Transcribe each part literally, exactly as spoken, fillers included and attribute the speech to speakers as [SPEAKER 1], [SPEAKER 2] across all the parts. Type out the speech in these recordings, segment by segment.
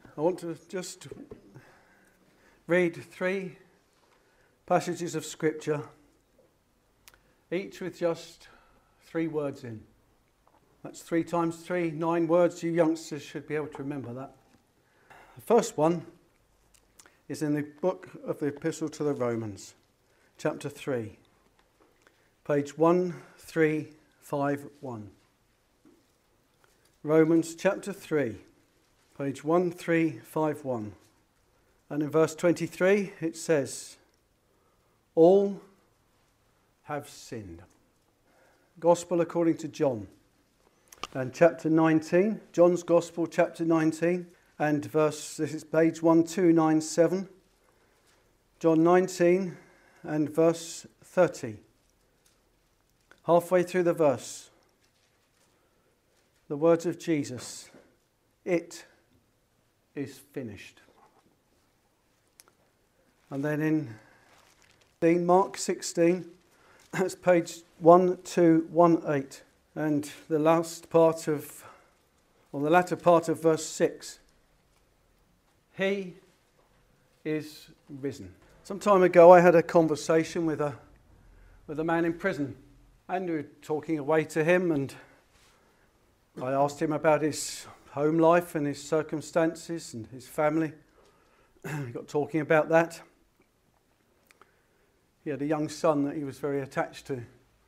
[SPEAKER 1] I want to just read three passages of Scripture, each with just three words in. That's three times three, nine words. You youngsters should be able to remember that. The first one is in the book of the Epistle to the Romans, chapter three, page one three five one. Romans chapter three, page one three five one. And in verse twenty-three it says, all have sinned. Gospel according to John. And chapter nineteen, John's Gospel, chapter nineteen, and verse, this is page one two nine seven. John nineteen and verse thirty. Halfway through the verse, the words of Jesus, it is finished. And then in Mark sixteen, that's page one two one eight. And the last part of, or the latter part of verse six. He is risen. Some time ago I had a conversation with a with a man in prison. And we were talking away to him, and I asked him about his home life and his circumstances and his family. We got talking about that. He had a young son that he was very attached to.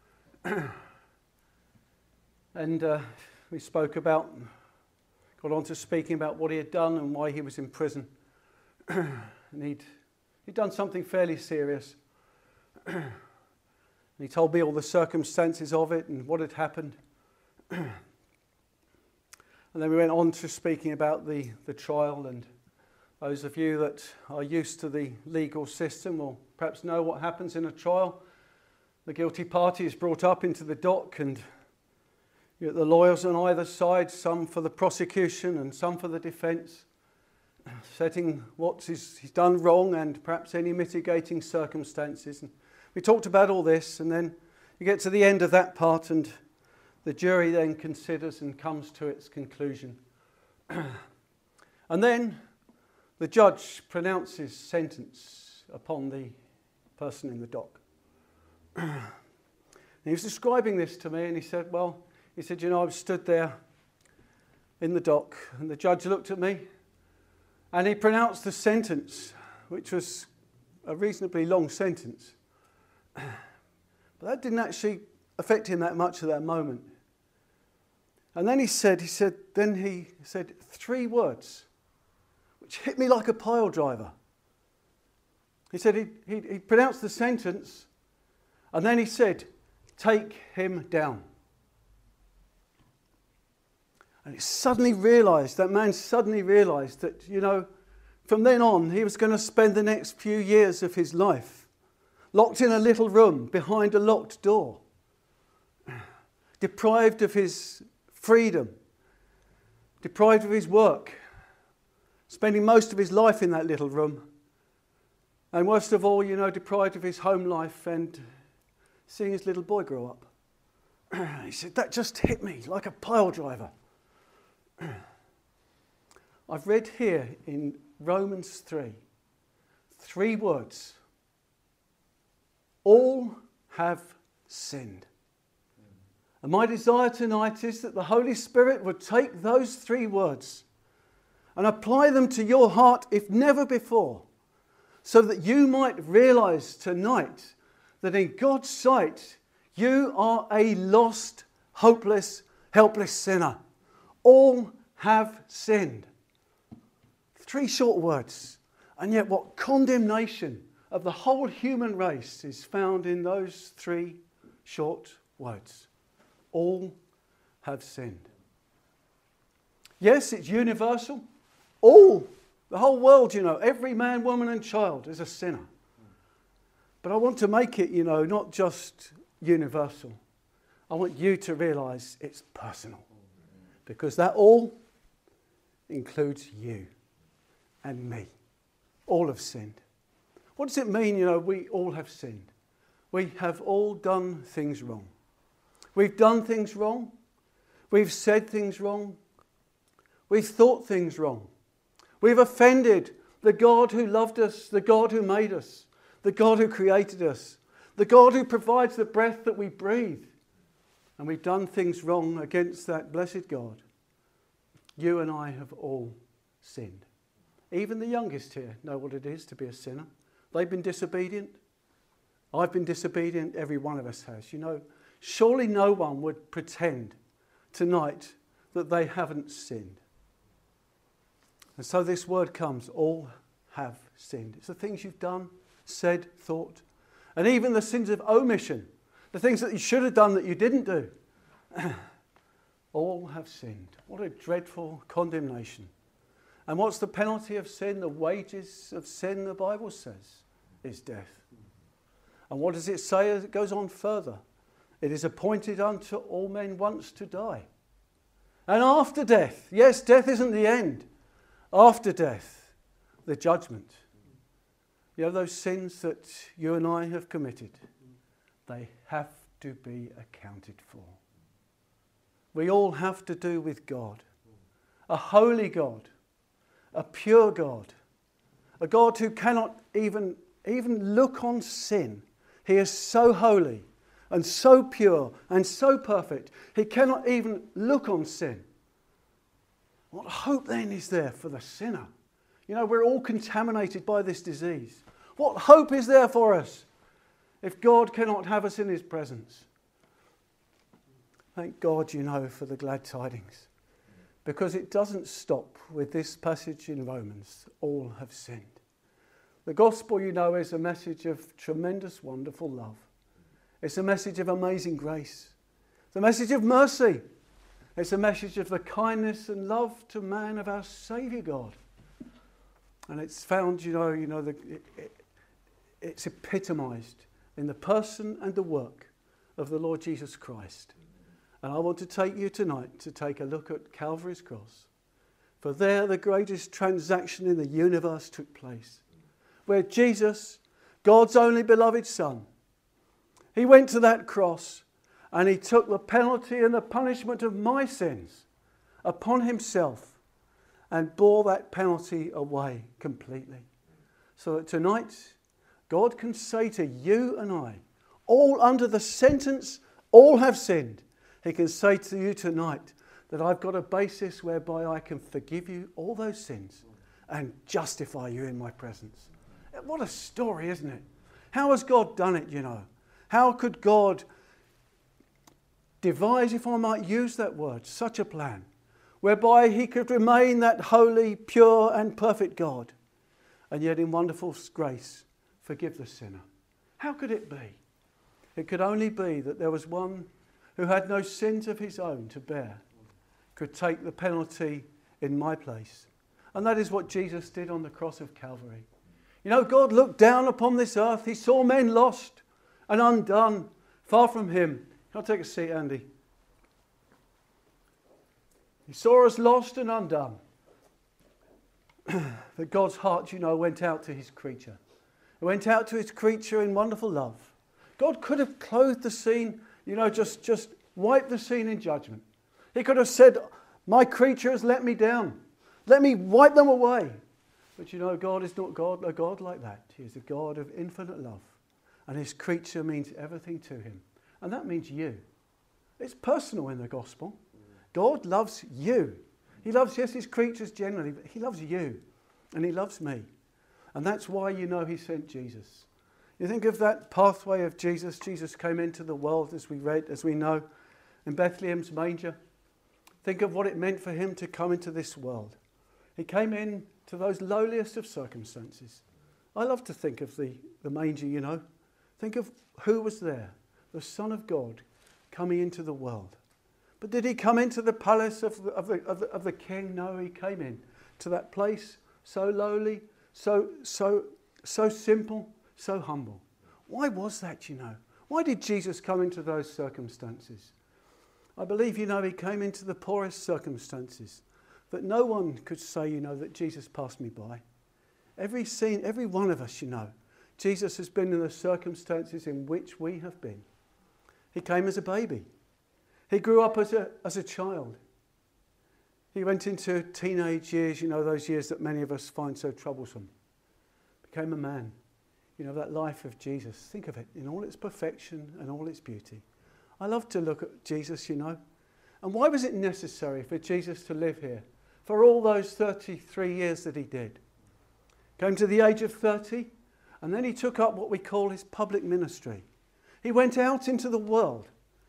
[SPEAKER 1] And uh, we spoke about, got on to speaking about what he had done and why he was in prison. And he'd, he'd done something fairly serious. And he told me all the circumstances of it and what had happened. And then we went on to speaking about the, the trial, and those of you that are used to the legal system will perhaps know what happens in a trial. The guilty party is brought up into the dock, and you get the lawyers on either side, some for the prosecution and some for the defence, setting what he's done wrong and perhaps any mitigating circumstances. And we talked about all this, and then you get to the end of that part, and the jury then considers and comes to its conclusion. And then the judge pronounces sentence upon the person in the dock. And he was describing this to me, and he said, well, he said, you know, I was stood there in the dock, and the judge looked at me, and he pronounced the sentence, which was a reasonably long sentence. But that didn't actually affect him that much at that moment. And then he said, he said, then he said three words, which hit me like a pile driver. He said he, he, he pronounced the sentence, and then he said, take him down. And he suddenly realised, that man suddenly realised that, you know, from then on, he was going to spend the next few years of his life locked in a little room behind a locked door, deprived of his freedom, deprived of his work, spending most of his life in that little room, and worst of all, you know, deprived of his home life and seeing his little boy grow up. He said, that just hit me like a pile driver. I've read here in Romans three, three words. All have sinned. And my desire tonight is that the Holy Spirit would take those three words and apply them to your heart, if never before, so that you might realise tonight that in God's sight you are a lost, hopeless, helpless sinner. All have sinned. Three short words, and yet what condemnation of the whole human race is found in those three short words. All have sinned. Yes, it's universal. All, the whole world, you know, every man, woman and child is a sinner. But I want to make it, you know, not just universal. I want you to realise it's personal. Because that all includes you and me. All have sinned. What does it mean, you know, we all have sinned? We have all done things wrong. We've done things wrong. We've said things wrong. We've thought things wrong. We've offended the God who loved us, the God who made us, the God who created us, the God who provides the breath that we breathe. And we've done things wrong against that blessed God. You and I have all sinned. Even the youngest here know what it is to be a sinner. They've been disobedient. I've been disobedient. Every one of us has. You know, surely no one would pretend tonight that they haven't sinned. And so this word comes, all have sinned. It's the things you've done, said, thought, and even the sins of omission, the things that you should have done that you didn't do. All have sinned. What a dreadful condemnation. And what's the penalty of sin? The wages of sin, the Bible says, is death. And what does it say as it goes on further? It is appointed unto all men once to die. And after death, yes, death isn't the end. After death, the judgment. You know, those sins that you and I have committed, they have to be accounted for. We all have to do with God. A holy God. A pure God. A God who cannot even, even look on sin. He is so holy and so pure and so perfect. He cannot even look on sin. What hope then is there for the sinner? You know, we're all contaminated by this disease. What hope is there for us if God cannot have us in his presence? Thank God, you know, for the glad tidings. Because it doesn't stop with this passage in Romans. All have sinned. The gospel, you know, is a message of tremendous, wonderful love. It's a message of amazing grace. It's a message of mercy. It's a message of the kindness and love to man of our Saviour God. And it's found, you know, you know, the, it, it, it's epitomised in the person and the work of the Lord Jesus Christ. And I want to take you tonight to take a look at Calvary's cross. For there the greatest transaction in the universe took place. Where Jesus, God's only beloved Son, he went to that cross and he took the penalty and the punishment of my sins upon himself and bore that penalty away completely. So that tonight, God can say to you and I, all under the sentence, all have sinned. He can say to you tonight that I've got a basis whereby I can forgive you all those sins and justify you in my presence. What a story, isn't it? How has God done it, you know? How could God devise, if I might use that word, such a plan whereby he could remain that holy, pure and perfect God and yet in wonderful grace forgive the sinner? How could it be? It could only be that there was one who had no sins of his own to bear, could take the penalty in my place. And that is what Jesus did on the cross of Calvary. You know, God looked down upon this earth. He saw men lost and undone, far from him. Can I take a seat, Andy? He saw us lost and undone. But God's heart, you know, went out to his creature. It went out to his creature in wonderful love. God could have clothed the scene, you know, just, just wiped the scene in judgment. He could have said, my creature has let me down. Let me wipe them away. But you know, God is not God, a God like that. He is a God of infinite love. And his creature means everything to him. And that means you. It's personal in the gospel. God loves you. He loves, yes, his creatures generally, but he loves you. And he loves me. And that's why, you know, he sent Jesus. You think of that pathway of Jesus. Jesus came into the world, as we read, as we know, in Bethlehem's manger. Think of what it meant for him to come into this world. He came in to those lowliest of circumstances. I love to think of the, the manger, you know. Think of who was there. The Son of God coming into the world. But did he come into the palace of the, of the, of the, of the king? No, he came in to that place so lowly, so, so, so simple, so humble. Why was that, you know? Why did Jesus come into those circumstances? I believe, you know, he came into the poorest circumstances. That no one could say, you know, that Jesus passed me by. Every scene, every one of us, you know, Jesus has been in the circumstances in which we have been. He came as a baby. He grew up as a, as a child. He went into teenage years, you know, those years that many of us find so troublesome. Became a man. You know, that life of Jesus. Think of it in all its perfection and all its beauty. I love to look at Jesus, you know. And why was it necessary for Jesus to live here for all those thirty-three years that he did? Came to the age of thirty, and then he took up what we call his public ministry. He went out into the world.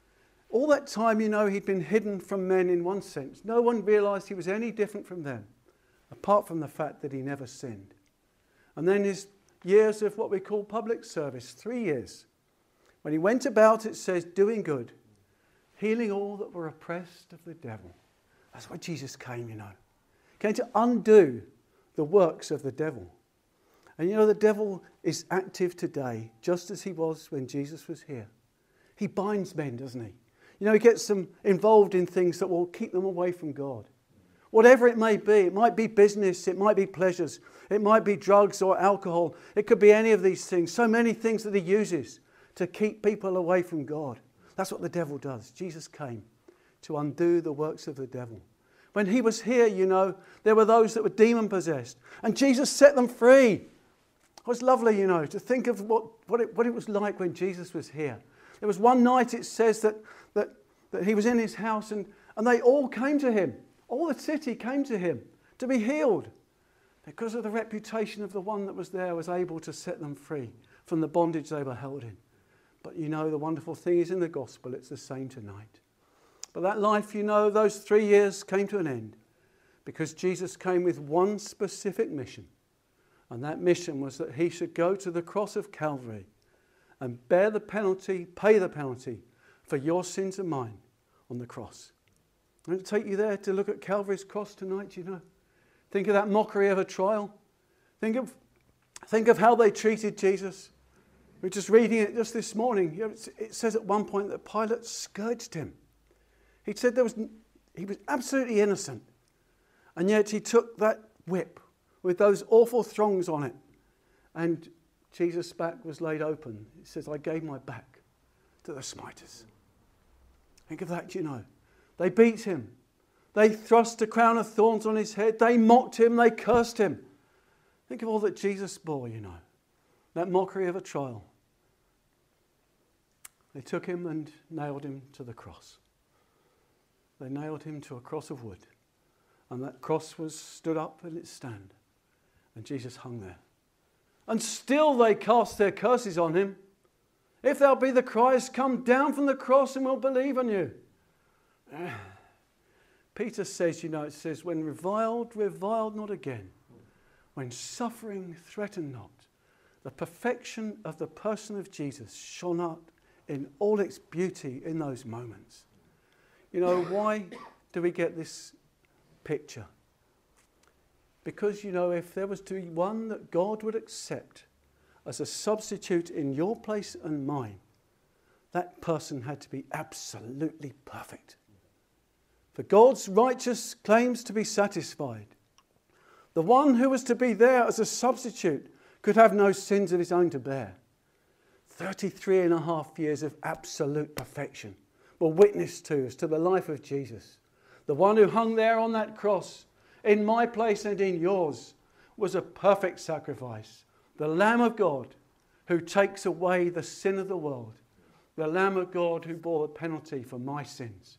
[SPEAKER 1] All that time, you know, he'd been hidden from men in one sense. No one realised he was any different from them, apart from the fact that he never sinned. And then his years of what we call public service, three years. When he went about, it says, doing good, healing all that were oppressed of the devil. That's why Jesus came, you know. He came to undo the works of the devil. And you know, the devil is active today, just as he was when Jesus was here. He binds men, doesn't he? You know, he gets them involved in things that will keep them away from God. Whatever it may be, it might be business, it might be pleasures, it might be drugs or alcohol. It could be any of these things. So many things that he uses to keep people away from God. That's what the devil does. Jesus came to undo the works of the devil. When he was here, you know, there were those that were demon-possessed. And Jesus set them free. It was lovely, you know, to think of what, what, it, what it was like when Jesus was here. There was one night, it says, that, that, that he was in his house and, and they all came to him. All the city came to him to be healed because of the reputation of the one that was there was able to set them free from the bondage they were held in. But you know, the wonderful thing is in the gospel, it's the same tonight. But that life, you know, those three years came to an end because Jesus came with one specific mission. And that mission was that he should go to the cross of Calvary and bear the penalty, pay the penalty for your sins and mine on the cross. I'm going to take you there to look at Calvary's cross tonight, you know. Think of that mockery of a trial. Think of, think of how they treated Jesus. We were just reading it just this morning. It says at one point that Pilate scourged him. He said there was, he was absolutely innocent. And yet he took that whip with those awful thongs on it. And Jesus' back was laid open. It says, I gave my back to the smiters. Think of that, you know. They beat him. They thrust a crown of thorns on his head. They mocked him. They cursed him. Think of all that Jesus bore, you know. That mockery of a trial. They took him and nailed him to the cross. They nailed him to a cross of wood. And that cross was stood up in its stand. And Jesus hung there. And still they cast their curses on him. If thou be the Christ, come down from the cross and we'll believe on you. Peter says, you know, it says, when reviled, reviled not again. When suffering, threaten not. The perfection of the person of Jesus shone out in all its beauty in those moments. You know, why do we get this picture? Because, you know, if there was to be one that God would accept as a substitute in your place and mine, that person had to be absolutely perfect. For God's righteous claims to be satisfied. The one who was to be there as a substitute could have no sins of his own to bear. thirty-three and a half years of absolute perfection were witness to us, to the life of Jesus. The one who hung there on that cross, in my place and in yours, was a perfect sacrifice. The Lamb of God who takes away the sin of the world. The Lamb of God who bore the penalty for my sins.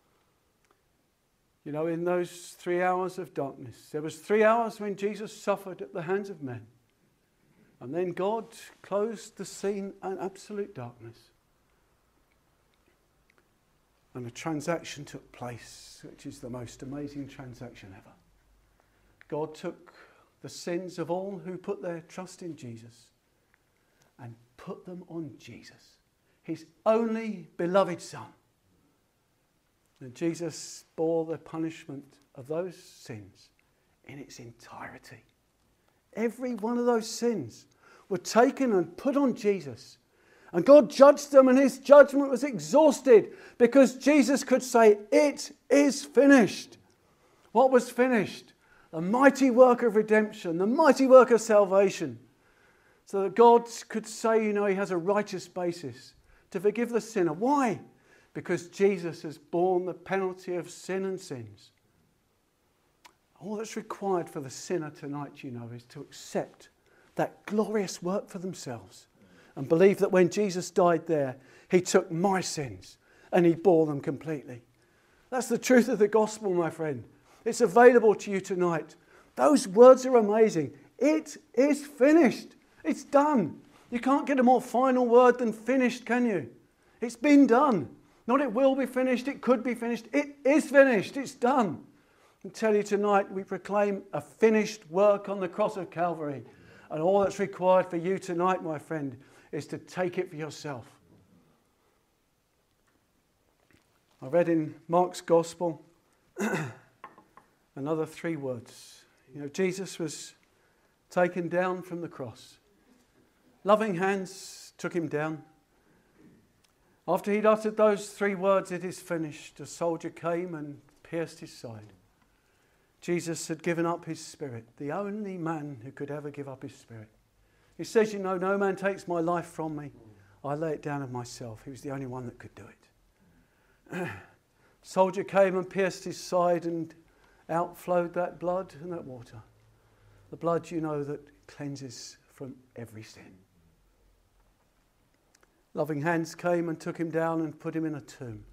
[SPEAKER 1] You know, in those three hours of darkness, there was three hours when Jesus suffered at the hands of men. And then God closed the scene in absolute darkness. And a transaction took place, which is the most amazing transaction ever. God took the sins of all who put their trust in Jesus and put them on Jesus, his only beloved Son. And Jesus bore the punishment of those sins in its entirety. Every one of those sins were taken and put on Jesus. And God judged them, and his judgment was exhausted because Jesus could say, it is finished. What was finished? The mighty work of redemption, the mighty work of salvation. So that God could say, you know, he has a righteous basis to forgive the sinner. Why? Because Jesus has borne the penalty of sin and sins. All that's required for the sinner tonight, you know, is to accept that glorious work for themselves and believe that when Jesus died there, he took my sins and he bore them completely. That's the truth of the gospel, my friend. It's available to you tonight. Those words are amazing. It is finished. It's done. You can't get a more final word than finished, can you? It's been done. Not it will be finished, it could be finished. It is finished. It's done. I tell you tonight, we proclaim a finished work on the cross of Calvary. And all that's required for you tonight, my friend, is to take it for yourself. I read in Mark's Gospel another three words. You know, Jesus was taken down from the cross. Loving hands took him down. After he'd uttered those three words, "It is finished," a soldier came and pierced his side. Jesus had given up his spirit, the only man who could ever give up his spirit. He says, you know, no man takes my life from me. I lay it down of myself. He was the only one that could do it. Soldier came and pierced his side, and out flowed that blood and that water. The blood, you know, that cleanses from every sin. Loving hands came and took him down and put him in a tomb.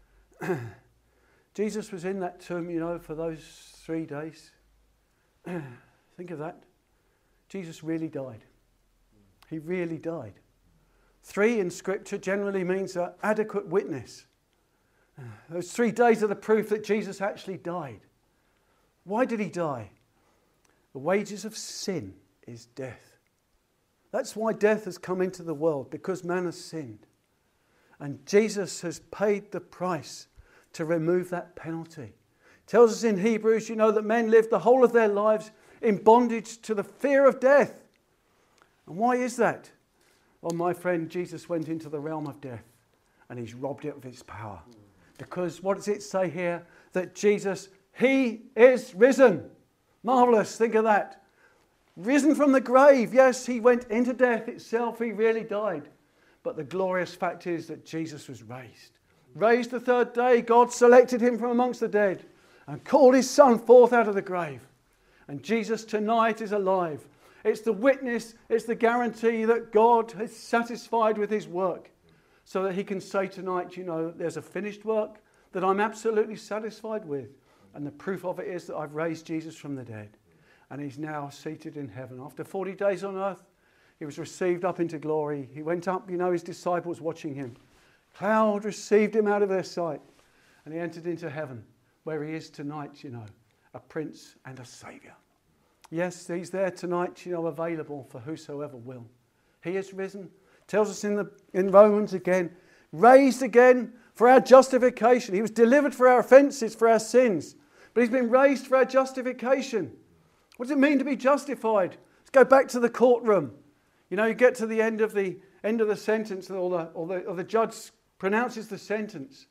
[SPEAKER 1] Jesus was in that tomb, you know, for those three days. Think of that. Jesus really died. He really died. Three in Scripture generally means an adequate witness. Those three days are the proof that Jesus actually died. Why did he die? The wages of sin is death. That's why death has come into the world, because man has sinned. And Jesus has paid the price to remove that penalty. It tells us in Hebrews, you know, that men live the whole of their lives in bondage to the fear of death. And why is that? Well, my friend, Jesus went into the realm of death and he's robbed it of its power. Because what does it say here? That Jesus, he is risen. Marvellous, think of that. Risen from the grave. Yes, he went into death itself. He really died. But the glorious fact is that Jesus was raised. Raised the third day, God selected him from amongst the dead and called his son forth out of the grave. And Jesus tonight is alive. It's the witness, it's the guarantee that God is satisfied with his work. So that he can say tonight, you know, there's a finished work that I'm absolutely satisfied with. And the proof of it is that I've raised Jesus from the dead. And he's now seated in heaven. After forty days on earth, he was received up into glory. He went up, you know, his disciples watching him. Cloud received him out of their sight. And he entered into heaven, where he is tonight, you know, a prince and a saviour. Yes, he's there tonight, you know, available for whosoever will. He is risen. Tells us in the in Romans again, raised again for our justification. He was delivered for our offences, for our sins. But he's been raised for our justification. What does it mean to be justified? Let's go back to the courtroom. You know, you get to the end of the end of the sentence, or the, or the, or the judge pronounces the sentence.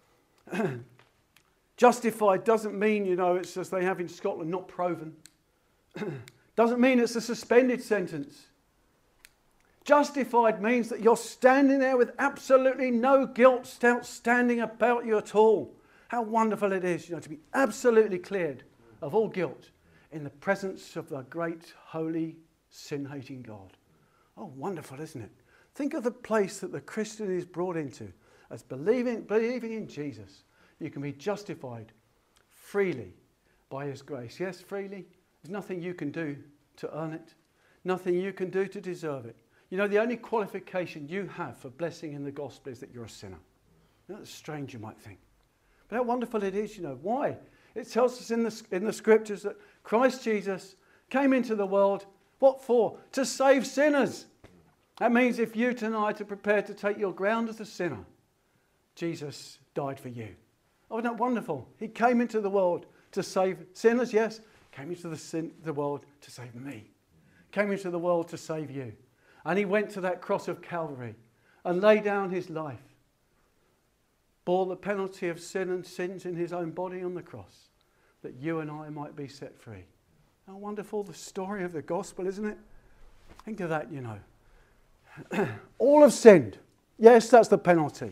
[SPEAKER 1] Justified doesn't mean, you know, it's as they have in Scotland, not proven. Doesn't mean it's a suspended sentence. Justified means that you're standing there with absolutely no guilt outstanding about you at all. How wonderful it is, you know, to be absolutely cleared of all guilt in the presence of the great, holy, sin-hating God. Oh, wonderful, isn't it? Think of the place that the Christian is brought into as believing, believing in Jesus. You can be justified freely by his grace. Yes, freely. There's nothing you can do to earn it. Nothing you can do to deserve it. You know, the only qualification you have for blessing in the gospel is that you're a sinner. That's strange, you might think. But how wonderful it is, you know. Why? It tells us in the, in the scriptures that Christ Jesus came into the world, what for? To save sinners. That means if you tonight are prepared to take your ground as a sinner, Jesus died for you. Oh, isn't that wonderful? He came into the world to save sinners, yes. Came into the, sin, the world to save me. Came into the world to save you. And he went to that cross of Calvary and laid down his life. Bore the penalty of sin and sins in his own body on the cross, that you and I might be set free. How wonderful the story of the gospel, isn't it? Think of that, you know. All have sinned. Yes, that's the penalty.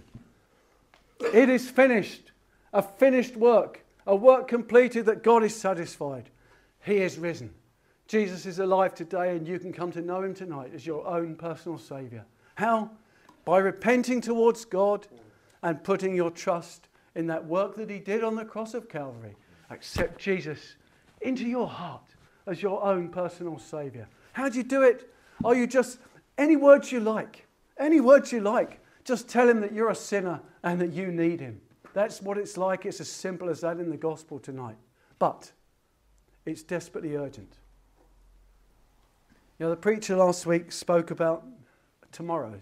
[SPEAKER 1] It is finished. A finished work. A work completed that God is satisfied. He is risen. Jesus is alive today, and you can come to know him tonight as your own personal Saviour. How? By repenting towards God and putting your trust in that work that he did on the cross of Calvary. Accept Jesus into your heart as your own personal Saviour. How do you do it? Are you just, any words you like, any words you like, just tell him that you're a sinner and that you need him. That's what it's like. It's as simple as that in the gospel tonight. But it's desperately urgent. You know, the preacher last week spoke about tomorrows.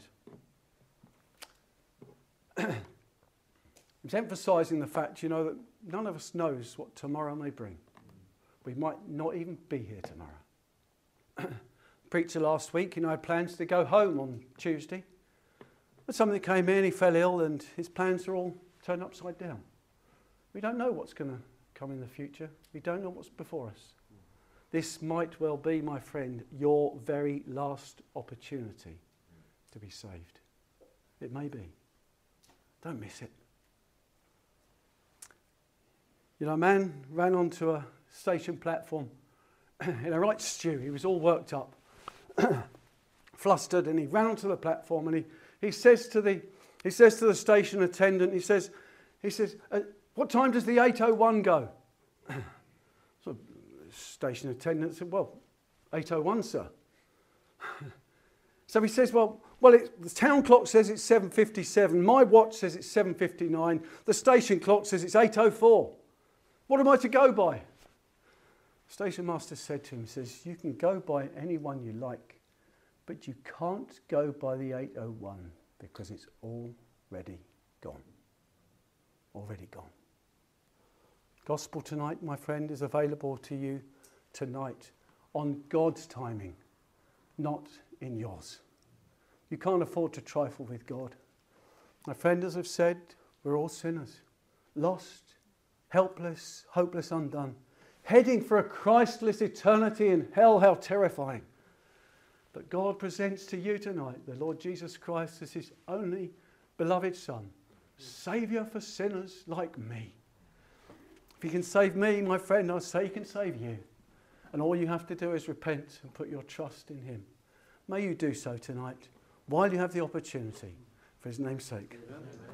[SPEAKER 1] He was emphasising the fact, you know, that none of us knows what tomorrow may bring. We might not even be here tomorrow. The preacher last week, you know, had plans to go home on Tuesday. But somebody came in, he fell ill, and his plans are all turned upside down. We don't know what's going to come in the future. We don't know what's before us. This might well be, my friend, your very last opportunity to be saved. It may be. Don't miss it. You know, a man ran onto a station platform in a right stew. He was all worked up, flustered, and he ran onto the platform and he, he says to the he says to the station attendant, he says, he says, uh, what time does the eight oh one go? So the station attendant said, well, eight oh one, sir. So he says, well, well, it, the town clock says it's seven fifty-seven. My watch says it's seven fifty-nine. The station clock says it's eight oh four. What am I to go by? The station master said to him, says, you can go by any one you like, but you can't go by the eight oh one because it's already gone. Already gone. Gospel tonight, my friend, is available to you tonight on God's timing, not in yours. You can't afford to trifle with God. My friend, as I've said, we're all sinners, lost, helpless, hopeless, undone, heading for a Christless eternity in hell. How terrifying. But God presents to you tonight the Lord Jesus Christ as his only beloved Son, Saviour for sinners like me. If he can save me, my friend, I say he can save you. And all you have to do is repent and put your trust in him. May you do so tonight while you have the opportunity, for his name's sake. Amen.